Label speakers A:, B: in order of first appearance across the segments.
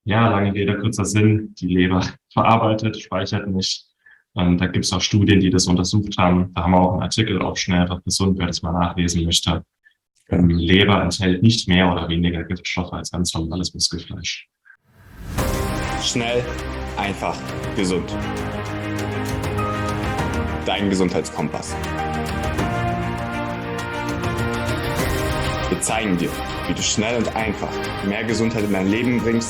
A: Ja, lange Rede, kurzer Sinn. Die Leber verarbeitet, speichert nicht. Und da gibt es auch Studien, die das untersucht haben. Da haben wir auch einen Artikel auf schnell einfach gesund, wer das mal nachlesen möchte. Leber enthält nicht mehr oder weniger Giftstoffe als ganz normales Muskelfleisch.
B: Schnell, einfach, gesund. Dein Gesundheitskompass. Wir zeigen dir, wie du schnell und einfach mehr Gesundheit in dein Leben bringst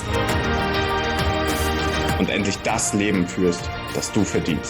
B: und endlich das Leben führst, das du verdienst.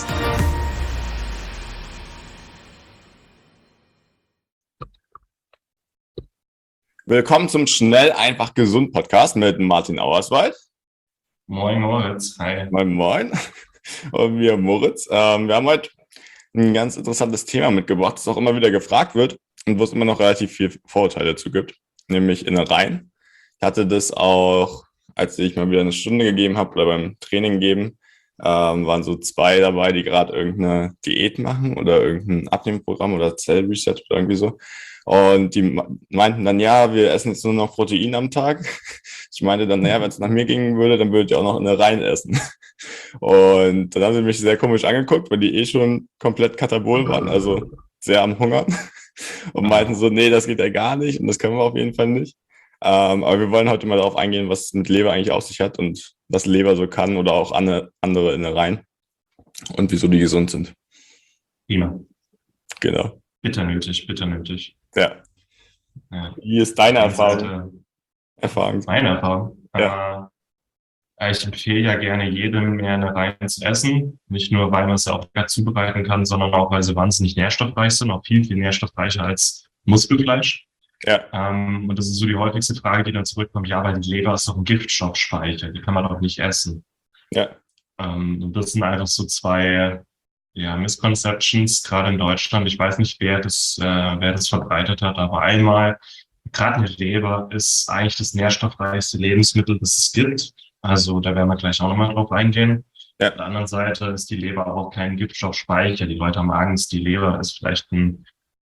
B: Willkommen zum Schnell, einfach, gesund Podcast mit Martin Auerswald.
A: Moin Moritz, hi.
B: Moin Moin. Und mir Moritz. Wir haben heute ein ganz interessantes Thema mitgebracht, das auch immer wieder gefragt wird und wo es immer noch relativ viel Vorurteile dazu gibt, nämlich Innereien. Ich hatte das auch, als ich mal wieder eine Stunde gegeben habe oder beim Training geben, waren so 2 dabei, die gerade irgendeine Diät machen oder irgendein Abnehmprogramm oder Zellreset oder irgendwie so. Und die meinten dann, ja, wir essen jetzt nur noch Protein am Tag. Ich meinte dann, naja, wenn es nach mir gingen würde, dann würdet ihr auch noch Innereien essen. Und dann haben sie mich sehr komisch angeguckt, weil die schon komplett katabol waren, also sehr am Hungern. Und meinten so, nee, das geht ja gar nicht und das können wir auf jeden Fall nicht. Aber wir wollen heute mal darauf eingehen, was es mit Leber eigentlich auf sich hat und was Leber so kann oder auch andere Innereien und wieso die gesund sind.
A: Prima.
B: Genau.
A: Bitter nötig, bitter nötig.
B: Ja.
A: Ja.
B: Wie ist deine
A: Seite,
B: Erfahrung?
A: meine Erfahrung.
B: Ja.
A: Ich empfehle ja gerne jedem, mehr Innereien zu essen. Nicht nur, weil man es ja auch lecker zubereiten kann, sondern auch, weil sie wahnsinnig nährstoffreich sind, auch viel, viel nährstoffreicher als Muskelfleisch.
B: Ja.
A: Und das ist so die häufigste Frage, die dann zurückkommt. Ja, weil die Leber ist doch ein Giftstoffspeicher, die kann man doch nicht essen.
B: Ja.
A: Und das sind einfach so 2 Misconceptions, gerade in Deutschland. Ich weiß nicht, wer das verbreitet hat, aber einmal, gerade eine Leber ist eigentlich das nährstoffreichste Lebensmittel, das es gibt. Also da werden wir gleich auch nochmal drauf eingehen.
B: Ja.
A: Auf der anderen Seite ist die Leber auch kein Giftstoffspeicher. Die Leute haben Angst, die Leber ist vielleicht ein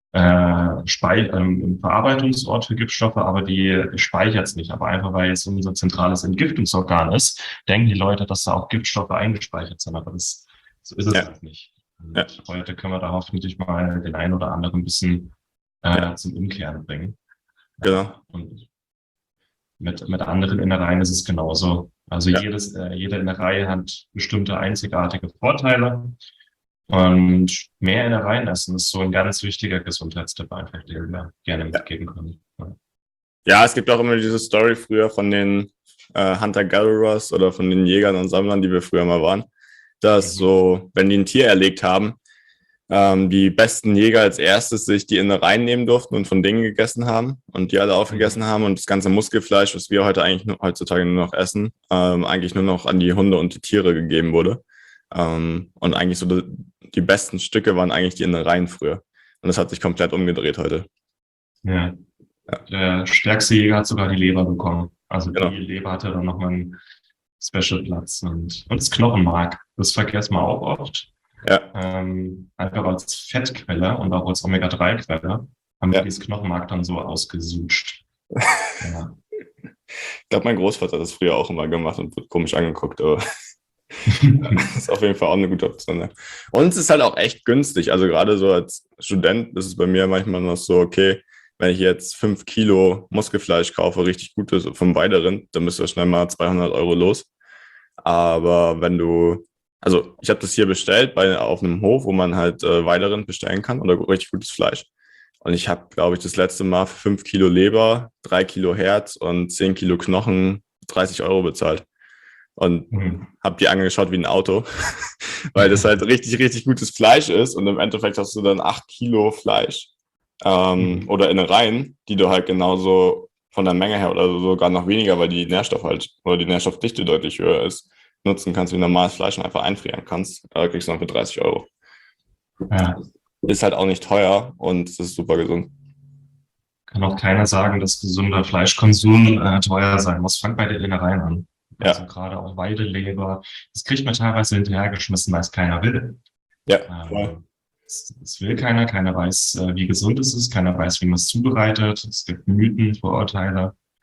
A: Verarbeitungsort für Giftstoffe, aber die speichert es nicht. Aber einfach, weil es unser zentrales Entgiftungsorgan ist, denken die Leute, dass da auch Giftstoffe eingespeichert sind. Aber so ist es halt nicht. Und heute können wir da hoffentlich mal den einen oder anderen ein bisschen zum Umkehren bringen.
B: Genau.
A: Und mit anderen Innereien ist es genauso. Also jede Innerei hat bestimmte einzigartige Vorteile. Und mehr Innereien essen ist so ein ganz wichtiger Gesundheitstipp einfach, den wir gerne mitgeben können.
B: Ja, es gibt auch immer diese Story früher von den Hunter-Gatherers oder von den Jägern und Sammlern, die wir früher mal waren, dass so, wenn die ein Tier erlegt haben, die besten Jäger als erstes sich die Innereien nehmen durften und von denen gegessen haben und die alle aufgegessen haben und das ganze Muskelfleisch, was wir heute eigentlich heutzutage nur noch essen, eigentlich nur noch an die Hunde und die Tiere gegeben wurde. Und eigentlich so die besten Stücke waren eigentlich die Innereien früher. Und das hat sich komplett umgedreht heute.
A: Ja. Der stärkste Jäger hat sogar die Leber bekommen. Also
B: Genau.
A: Die Leber hatte dann nochmal einen Special-Platz. Und das Knochenmark, das vergessen wir auch oft.
B: Ja.
A: Einfach als Fettquelle und auch als Omega-3-Quelle haben wir dieses Knochenmark dann so ausgesucht. Ja.
B: Ich glaube, mein Großvater hat das früher auch immer gemacht und wird komisch angeguckt, aber das ist auf jeden Fall auch eine gute Option. Ne? Und es ist halt auch echt günstig. Also gerade so als Student ist es bei mir manchmal noch so, okay, wenn ich jetzt 5 Kilo Muskelfleisch kaufe, richtig gutes vom Weiderind, dann bist du schnell mal 200 Euro los. Aber wenn also ich habe das hier bestellt auf einem Hof, wo man halt Weiderind bestellen kann oder richtig gutes Fleisch. Und ich habe, glaube ich, das letzte Mal für 5 Kilo Leber, 3 Kilo Herz und 10 Kilo Knochen 30 Euro bezahlt. Und habe die angeschaut wie ein Auto, weil das halt richtig, richtig gutes Fleisch ist und im Endeffekt hast du dann 8 Kilo Fleisch oder Innereien, die du halt genauso von der Menge her oder sogar noch weniger, weil die Nährstoff halt oder die Nährstoffdichte deutlich höher ist, nutzen kannst wie normales Fleisch und einfach einfrieren kannst. Da kriegst du dann für 30 Euro.
A: Ja.
B: Ist halt auch nicht teuer und es ist super gesund.
A: Kann auch keiner sagen, dass gesunder Fleischkonsum teuer sein muss. Fang bei den Innereien an. Also gerade auch Weideleber. Das kriegt man teilweise hinterhergeschmissen, weil es keiner will.
B: Ja, voll.
A: Es will keiner. Keiner weiß, wie gesund es ist. Keiner weiß, wie man es zubereitet. Es gibt Mythen, Vorurteile.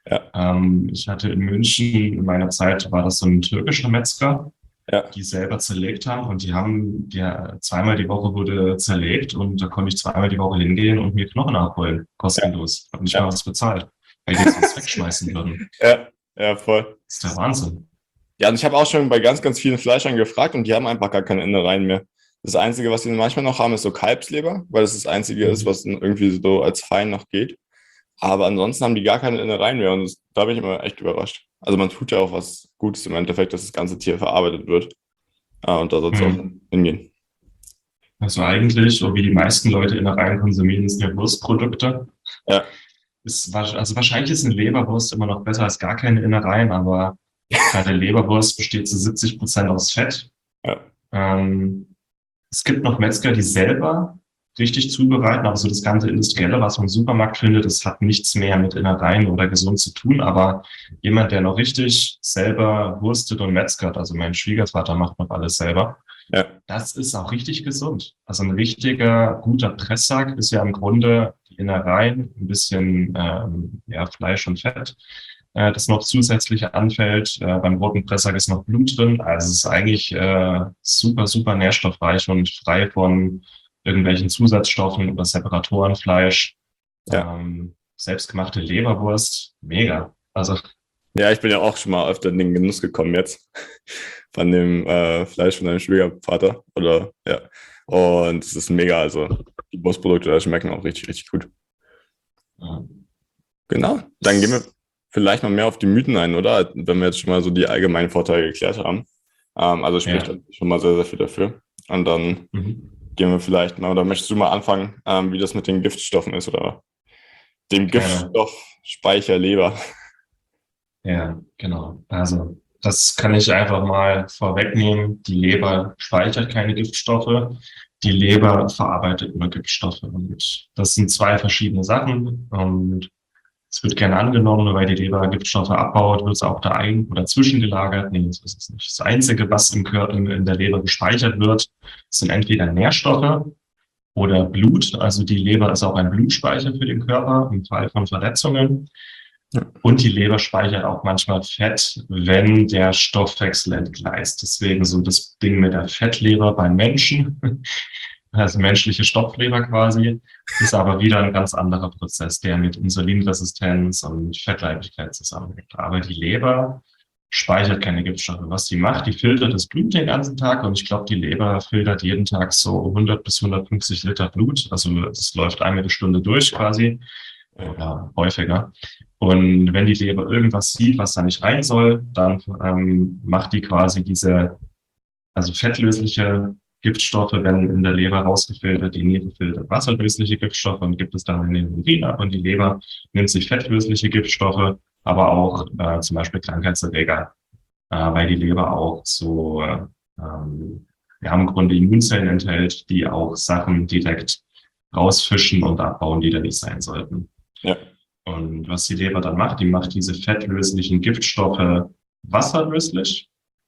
B: Ja,
A: Ich hatte in München, in meiner Zeit war das so ein türkischer Metzger,
B: ja,
A: die selber zerlegt haben und zweimal die Woche wurde zerlegt und da konnte ich zweimal die Woche hingehen und mir Knochen abholen,
B: ja,
A: kostenlos. Hab nicht mal
B: ja.
A: was bezahlt, weil die es sonst wegschmeißen würden.
B: Ja, ja, voll.
A: Das ist der Wahnsinn.
B: Ja, und ich habe auch schon bei ganz, ganz vielen Fleischern gefragt und die haben einfach gar keine Innereien mehr. Das Einzige, was sie manchmal noch haben, ist so Kalbsleber, weil das Einzige ist,
A: Mhm.
B: was irgendwie so als fein noch geht. Aber ansonsten haben die gar keine Innereien mehr und da bin ich immer echt überrascht. Also man tut ja auch was Gutes im Endeffekt, dass das ganze Tier verarbeitet wird. Und da soll es auch
A: Mhm.
B: hingehen.
A: Also eigentlich, so wie die meisten Leute Innereien konsumieren, sind ja Wurstprodukte.
B: Ja,
A: Also wahrscheinlich ist eine Leberwurst immer noch besser als gar keine Innereien, aber gerade Leberwurst besteht zu 70% aus Fett.
B: ja,
A: Ähm, Es gibt noch Metzger, die selber richtig zubereiten, aber so das ganze Industrielle, was man im Supermarkt findet, das hat nichts mehr mit Innereien oder gesund zu tun. Aber jemand, der noch richtig selber wurstet und metzgert, also mein Schwiegervater macht noch alles selber,
B: ja,
A: das ist auch richtig gesund. Also ein richtiger, guter Presssack ist ja im Grunde die Innereien, ein bisschen ja, Fleisch und Fett, das noch zusätzlich anfällt. Beim roten Presssack ist noch Blut drin. Also es ist eigentlich super, super nährstoffreich und frei von irgendwelchen Zusatzstoffen oder Separatorenfleisch.
B: ja.
A: Selbstgemachte Leberwurst, mega. Also
B: Ja, ich bin ja auch schon mal öfter in den Genuss gekommen jetzt von dem Fleisch von deinem Schwiegervater. Oder ja. Und es ist mega. Also die Wurstprodukte, da schmecken auch richtig, richtig gut.
A: äh,
B: Genau. Dann gehen wir vielleicht mal mehr auf die Mythen ein, oder? Wenn wir jetzt schon mal so die allgemeinen Vorteile geklärt haben. Also spricht
A: ja.
B: das schon mal sehr, sehr viel dafür. Und dann
A: Mhm.
B: gehen wir vielleicht mal, oder möchtest du mal anfangen, wie das mit den Giftstoffen ist oder dem
A: Gerne.
B: Giftstoffspeicher Leber?
A: Ja, genau. Also, das kann ich einfach mal vorwegnehmen. Die Leber speichert keine Giftstoffe. Die Leber verarbeitet nur Giftstoffe. Und das sind zwei verschiedene Sachen. Und es wird gerne angenommen, nur weil die Leber Giftstoffe abbaut, wird es auch da oder zwischengelagert. Nee, das ist es nicht. Das Einzige, was im Körper, in der Leber gespeichert wird, sind entweder Nährstoffe oder Blut. Also die Leber ist auch ein Blutspeicher für den Körper im Fall von Verletzungen. Und die Leber speichert auch manchmal Fett, wenn der Stoffwechsel entgleist. Deswegen so das Ding mit der Fettleber beim Menschen, also menschliche Stoffleber quasi, ist aber wieder ein ganz anderer Prozess, der mit Insulinresistenz und Fettleibigkeit zusammenhängt. Aber die Leber speichert keine Giftstoffe. Was die macht, die filtert das Blut den ganzen Tag und ich glaube, die Leber filtert jeden Tag so 100 bis 150 Liter Blut. Also das läuft einmal die Stunde durch quasi oder häufiger. Und wenn die Leber irgendwas sieht, was da nicht rein soll, dann macht die quasi also fettlösliche Giftstoffe werden in der Leber rausgefiltert, die Niere filtert wasserlösliche Giftstoffe und gibt es dann in den Urin ab und die Leber nimmt sich fettlösliche Giftstoffe, aber auch zum Beispiel Krankheitserreger, weil die Leber auch so, wir haben im Grunde Immunzellen enthält, die auch Sachen direkt rausfischen und abbauen, die da nicht sein sollten.
B: Ja,
A: Und was die Leber dann macht, die macht diese fettlöslichen Giftstoffe wasserlöslich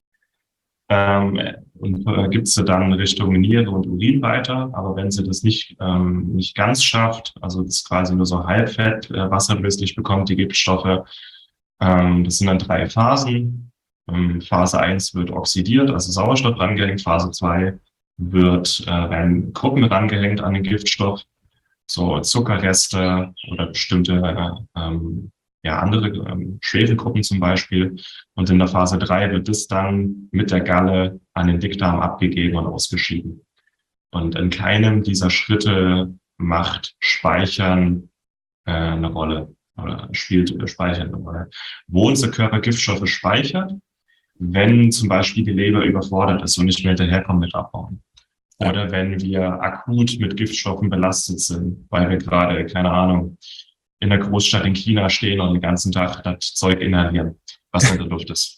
A: und gibt sie dann Richtung Niere und Urin weiter. Aber wenn sie das nicht ganz schafft, also das quasi nur so halbfett wasserlöslich bekommt, die Giftstoffe, das sind dann 3 Phasen. Phase 1 wird oxidiert, also Sauerstoff rangehängt. Phase 2 werden Gruppen rangehängt an den Giftstoff, so Zuckerreste oder bestimmte ja, andere Schwefelgruppen zum Beispiel. Und in der Phase 3 wird es dann mit der Galle an den Dickdarm abgegeben und ausgeschieden. Und in keinem dieser Schritte macht Speichern eine Rolle oder spielt Speichern eine Rolle. Wo unser Körper Giftstoffe speichert, wenn zum Beispiel die Leber überfordert ist und nicht mehr hinterherkommt mit Abbauen.
B: ja,
A: Oder wenn wir akut mit Giftstoffen belastet sind, weil wir gerade, keine Ahnung, in der Großstadt in China stehen und den ganzen Tag das Zeug inhalieren, was in der Luft ist.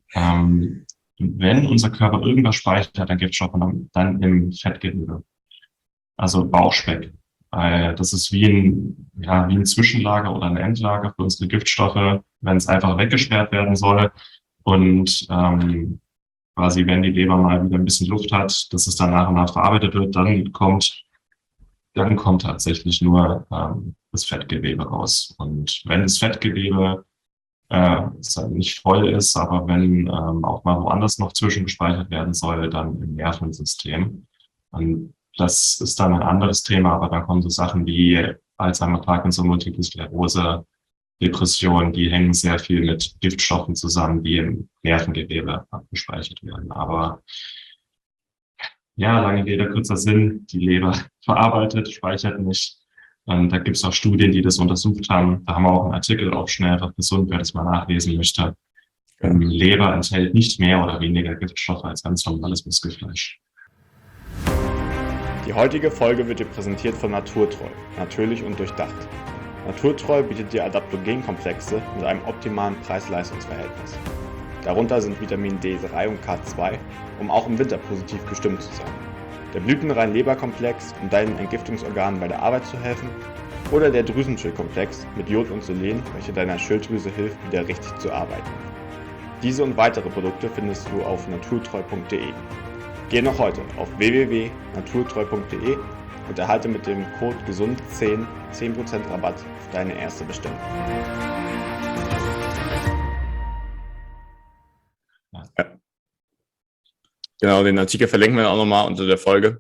A: Wenn unser Körper irgendwas speichert an Giftstoffen, dann im Fettgewebe, also Bauchspeck. Das ist ja, wie ein Zwischenlager oder ein Endlager für unsere Giftstoffe, wenn es einfach weggesperrt werden soll. Und quasi, wenn die Leber mal wieder ein bisschen Luft hat, dass es dann nach und nach verarbeitet wird, dann kommt tatsächlich nur das Fettgewebe raus. Und wenn das Fettgewebe es halt nicht voll ist, aber wenn auch mal woanders noch zwischengespeichert werden soll, dann im Nervensystem. Und das ist dann ein anderes Thema, aber dann kommen so Sachen wie Alzheimer, Parkinson, Multiple Sklerose, Depression, die hängen sehr viel mit Giftstoffen zusammen, die im Nervengewebe abgespeichert werden. Aber ja, lange Rede, kurzer Sinn, die Leber verarbeitet, speichert nicht. Da gibt es auch Studien, die das untersucht haben. Da haben wir auch einen Artikel auf Schnell einfach gesund, wer das mal nachlesen möchte. Leber enthält nicht mehr oder weniger Giftstoffe als ganz normales Muskelfleisch.
B: Die heutige Folge wird dir präsentiert von Naturtreu, natürlich und durchdacht. Naturtreu bietet dir Adaptogenkomplexe mit einem optimalen Preis-Leistungs-Verhältnis. Darunter sind Vitamin D3 und K2, um auch im Winter positiv gestimmt zu sein. Der Blütenrein-Leberkomplex, um deinen Entgiftungsorganen bei der Arbeit zu helfen. Oder der Drüsenschildkomplex mit Jod und Selen, welcher deiner Schilddrüse hilft, wieder richtig zu arbeiten. Diese und weitere Produkte findest du auf naturtreu.de. Geh noch heute auf www.naturtreu.de und erhalte mit dem Code GESUND10 10% Rabatt auf deine erste Bestellung. Ja. Genau, den Artikel verlinken wir auch nochmal unter der Folge.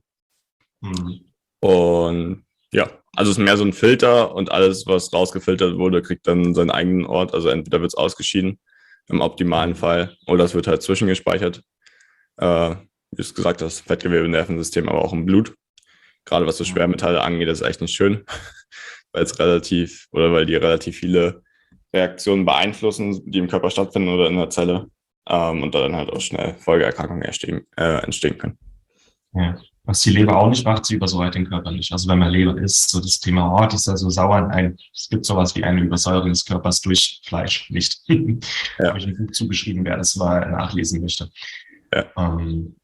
B: Und ja, also es ist mehr so ein Filter und alles, was rausgefiltert wurde, kriegt dann seinen eigenen Ort. Also entweder wird es ausgeschieden, im optimalen Fall, oder es wird halt zwischengespeichert. Wie du es gesagt hast, Fettgewebe, Nervensystem, aber auch im Blut. Gerade was so Schwermetalle angeht, ist echt nicht schön, weil die relativ viele Reaktionen beeinflussen, die im Körper stattfinden oder in der Zelle. Und da dann halt auch schnell Folgeerkrankungen entstehen können.
A: Ja. Was die Leber auch nicht macht, sie übersäuert den Körper nicht. Also wenn man Leber isst, so das Thema Hort ist ja so sauer. Es gibt sowas wie eine Übersäuerung des Körpers durch Fleisch nicht. Ja. Habe ich ein Buch zugeschrieben, wer das mal nachlesen möchte. Ja.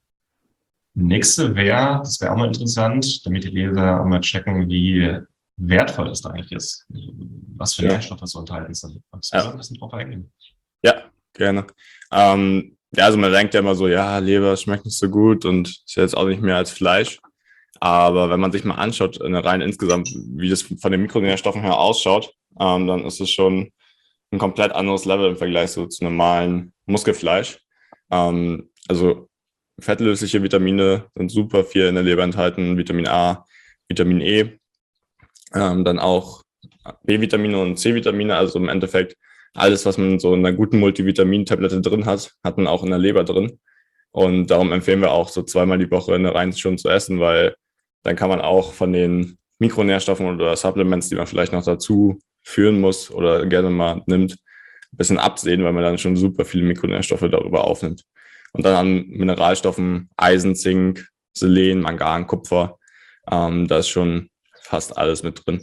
A: Nächste das wäre auch mal interessant, damit die Leser auch mal checken, wie wertvoll das da eigentlich ist. Was für Nährstoffe so enthalten sind. Kannst du da ein bisschen drauf eingehen? Ja, gerne. Also man denkt ja immer so, ja, Leber schmeckt nicht so gut und ist jetzt auch nicht mehr als Fleisch. Aber wenn man sich mal anschaut, rein insgesamt, wie das von den Mikronährstoffen her ausschaut, dann ist es schon ein komplett anderes Level im Vergleich zu normalen Muskelfleisch. Also fettlösliche Vitamine sind super viel in der Leber enthalten, Vitamin A, Vitamin E, dann auch B-Vitamine und C-Vitamine, also im Endeffekt alles, was man so in einer guten Multivitamin-Tablette drin hat, hat man auch in der Leber drin. Und darum empfehlen wir auch so 2-mal die Woche eine rein schon zu essen, weil dann kann man auch von den Mikronährstoffen oder Supplements, die man vielleicht noch dazu führen muss oder gerne mal nimmt, ein bisschen absehen, weil man dann schon super viele Mikronährstoffe darüber aufnimmt. Und dann an Mineralstoffen Eisen, Zink, Selen, Mangan, Kupfer, da ist schon fast alles mit drin,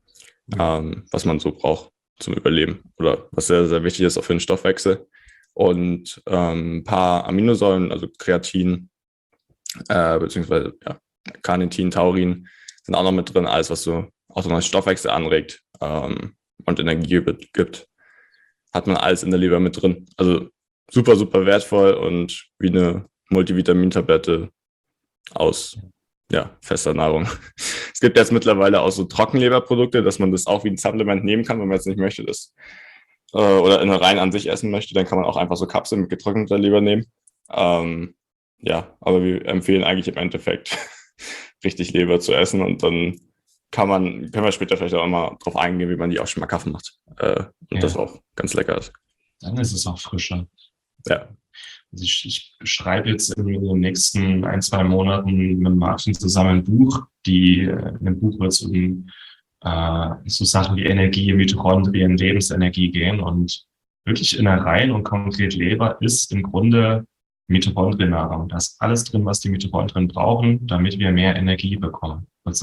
A: was man so braucht zum Überleben oder was sehr, sehr wichtig ist auch für den Stoffwechsel. Und ein paar Aminosäuren, also Kreatin, beziehungsweise Carnitin, Taurin, sind auch noch mit drin. Alles, was so auch den Stoffwechsel anregt und Energie gibt, hat man alles in der Leber mit drin. Also super, super wertvoll und wie eine Multivitamintablette aus fester Nahrung. Es gibt jetzt mittlerweile auch so Trockenleberprodukte, dass man das auch wie ein Supplement nehmen kann, wenn man jetzt nicht möchte, oder in rein an sich essen möchte, dann kann man auch einfach so Kapseln mit getrockneter Leber nehmen. Aber wir empfehlen eigentlich im Endeffekt richtig Leber zu essen und dann können wir später vielleicht auch mal drauf eingehen, wie man die auch schmackhaft macht. Und das auch ganz lecker ist. Dann ist es auch frischer.
B: Ja.
A: Also ich schreibe jetzt in den nächsten 1-2 Monaten mit Martin zusammen ein Buch. In dem Buch wird es um so Sachen wie Energie, Mitochondrien, Lebensenergie gehen. Und wirklich Innereien und konkret Leber ist im Grunde Mitochondriennahrung. Da ist alles drin, was die Mitochondrien brauchen, damit wir mehr Energie bekommen. Das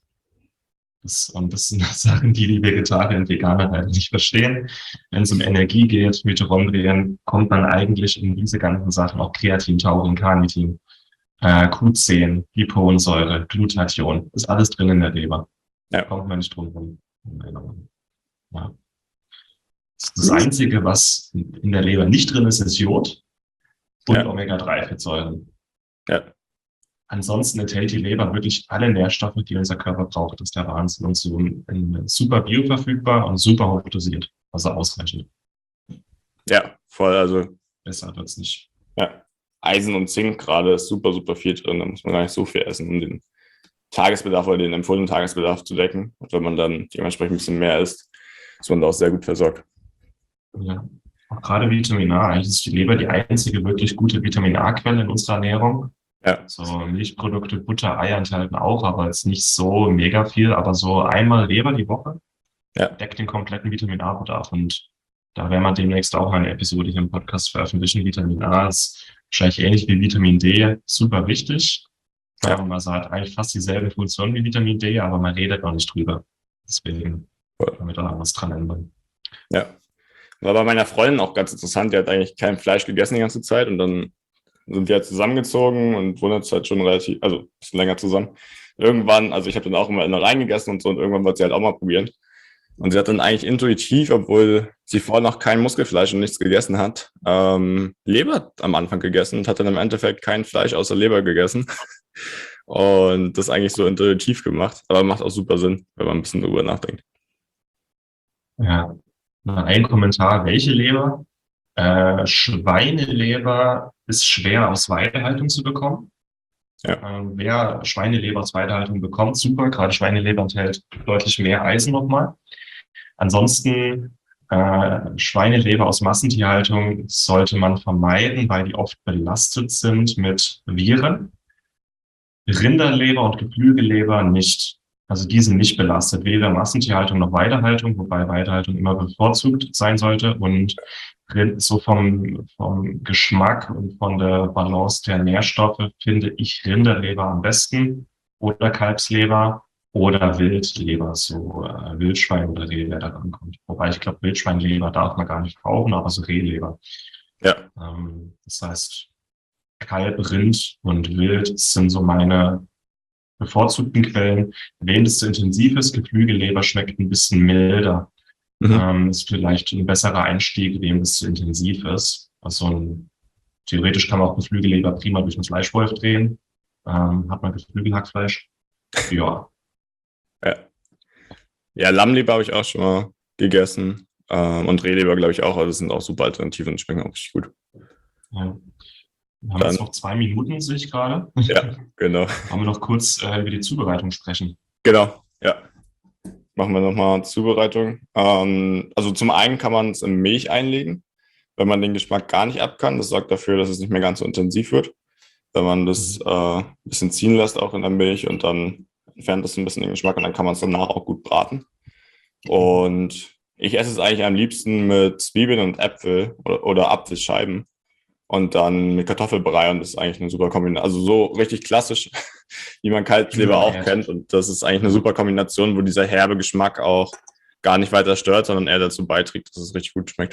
A: sind Sachen, die Vegetarier und Veganer halt nicht verstehen. Wenn es um Energie geht, Mitochondrien, kommt man eigentlich in diese ganzen Sachen, auch Kreatin, Taurin, Carnitin, Q10, Liponsäure, Glutathion, ist alles drin in der Leber. Da kommt man nicht drum rum. Ja. Das Einzige, was in der Leber nicht drin ist, ist Jod und Omega-3-Fettsäuren. Ja. Ansonsten enthält die Leber wirklich alle Nährstoffe, die unser Körper braucht. Das ist der Wahnsinn. Und so super bioverfügbar und super hochdosiert. Also ausreichend.
B: Ja, voll. Also
A: Besser wird's nicht.
B: ja, Eisen und Zink gerade ist super, super viel drin. Da muss man gar nicht so viel essen, um den Tagesbedarf oder den empfohlenen Tagesbedarf zu decken. Und wenn man dann dementsprechend ein bisschen mehr isst, ist man da auch sehr gut versorgt.
A: Ja. Auch gerade Vitamin A, eigentlich ist die Leber die einzige wirklich gute Vitamin A-Quelle in unserer Ernährung.
B: Ja.
A: So Milchprodukte, Butter, Eier enthalten auch, aber jetzt nicht so mega viel. Aber so einmal Leber die Woche deckt den kompletten Vitamin A-Bedarf. Und da werden wir demnächst auch eine Episode hier im Podcast veröffentlichen. Vitamin A ist wahrscheinlich ähnlich wie Vitamin D super wichtig.
B: Ja.
A: Also hat eigentlich fast dieselbe Funktion wie Vitamin D, aber man redet noch nicht drüber. Deswegen können wir da was dran ändern.
B: Ja. War bei meiner Freundin auch ganz interessant. Die hat eigentlich kein Fleisch gegessen die ganze Zeit und dann sind die halt zusammengezogen und wohnen jetzt halt schon relativ, also ein bisschen länger zusammen. Irgendwann, also ich habe dann auch immer Innereien gegessen und so und irgendwann wollte sie halt auch mal probieren. Und sie hat dann eigentlich intuitiv, obwohl sie vorher noch kein Muskelfleisch und nichts gegessen hat, Leber am Anfang gegessen und hat dann im Endeffekt kein Fleisch außer Leber gegessen. Und das eigentlich so intuitiv gemacht. Aber macht auch super Sinn, wenn man ein bisschen drüber nachdenkt.
A: Ja, ein Kommentar, welche Leber? Schweineleber ist schwer aus Weidehaltung zu bekommen.
B: Ja.
A: Wer Schweineleber aus Weidehaltung bekommt, super. Gerade Schweineleber enthält deutlich mehr Eisen nochmal. Ansonsten Schweineleber aus Massentierhaltung sollte man vermeiden, weil die oft belastet sind mit Viren. Rinderleber und Geflügelleber nicht. Also die sind nicht belastet, weder Massentierhaltung noch Weidehaltung, wobei Weidehaltung immer bevorzugt sein sollte. Und so vom Geschmack und von der Balance der Nährstoffe finde ich Rinderleber am besten oder Kalbsleber oder Wildleber, so Wildschwein oder Reh, der da rankommt. Wobei ich glaube, Wildschweinleber darf man gar nicht brauchen, aber so Rehleber.
B: Ja.
A: Das heißt, Kalb, Rind und Wild sind so meine bevorzugten Quellen. Wem das zu intensiv ist, Geflügelleber schmeckt ein bisschen milder. Ist vielleicht ein besserer Einstieg, wem das zu intensiv ist. Also theoretisch kann man auch Geflügelleber prima durch den Fleischwolf drehen. Hat man Geflügelhackfleisch. Ja.
B: Ja, Lammleber habe ich auch schon mal gegessen. Und Rehleber glaube ich auch. Also das sind auch super Alternativen und schmecken auch richtig gut.
A: Ja. Wir haben jetzt noch 2 Minuten, sehe ich gerade.
B: Ja, genau.
A: Wollen wir noch kurz über die Zubereitung sprechen?
B: Genau, ja. Machen wir nochmal Zubereitung. Also zum einen kann man es in Milch einlegen, wenn man den Geschmack gar nicht ab kann. Das sorgt dafür, dass es nicht mehr ganz so intensiv wird. Wenn man das ein bisschen ziehen lässt, auch in der Milch, und dann entfernt das ein bisschen den Geschmack und dann kann man es danach auch gut braten. Und ich esse es eigentlich am liebsten mit Zwiebeln und Äpfel oder Apfelscheiben. Und dann mit Kartoffelbrei, und das ist eigentlich eine super Kombination. Also so richtig klassisch, wie man Kalbsleber auch kennt. Und das ist eigentlich eine super Kombination, wo dieser herbe Geschmack auch gar nicht weiter stört, sondern eher dazu beiträgt, dass es richtig gut schmeckt.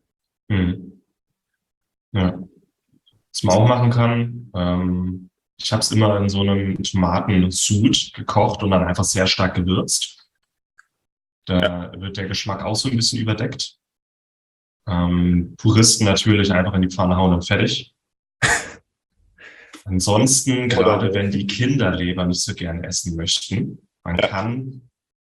A: Ja. Was man auch machen kann, ich habe es immer in so einem Tomatensud gekocht und dann einfach sehr stark gewürzt. Da wird der Geschmack auch so ein bisschen überdeckt. Puristen natürlich einfach in die Pfanne hauen und fertig. Ansonsten, gerade wenn die Kinder Leber nicht so gerne essen möchten, man kann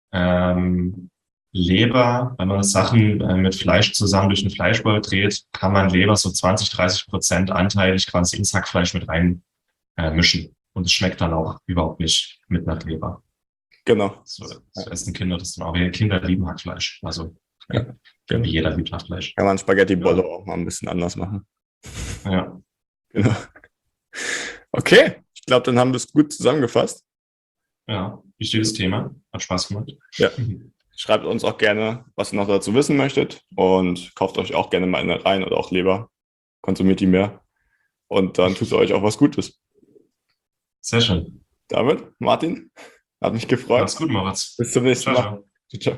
A: Leber, wenn man Sachen mit Fleisch zusammen durch den Fleischbowl dreht, kann man Leber so 20-30% anteilig quasi ins Hackfleisch mit rein mischen. Und es schmeckt dann auch überhaupt nicht mit nach Leber.
B: Genau.
A: So essen Kinder das dann auch. Kinder lieben Hackfleisch. Also wie jeder liebt Hackfleisch.
B: Kann man Spaghetti Bollo auch mal ein bisschen anders machen.
A: Ja.
B: Genau. Okay, ich glaube, dann haben wir es gut zusammengefasst.
A: Ja, wichtiges Thema. Hat Spaß gemacht.
B: Ja. Schreibt uns auch gerne, was ihr noch dazu wissen möchtet, und kauft euch auch gerne mal Innereien oder auch Leber. Konsumiert die mehr. Und dann tut euch auch was Gutes.
A: Sehr schön.
B: David, Martin, hat mich gefreut.
A: Mach's gut, Moritz.
B: Bis zum nächsten Mal.
A: Ciao.
B: Ciao.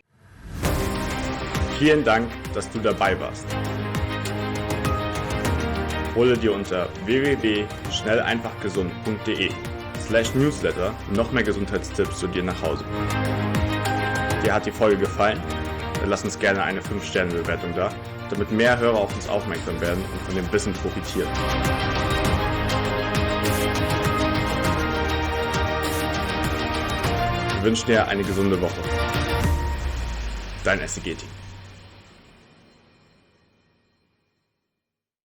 B: Vielen Dank, dass du dabei warst. Hole dir unter www.schnelleinfachgesund.de/newsletter noch mehr Gesundheitstipps zu dir nach Hause. Dir hat die Folge gefallen? Dann lass uns gerne eine 5-Sterne-Bewertung da, damit mehr Hörer auf uns aufmerksam werden und von dem Wissen profitieren. Wir wünschen dir eine gesunde Woche. Dein SCG-Team.